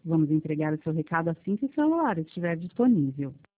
Vamos entregar o seu recado assim que o celular estiver disponível.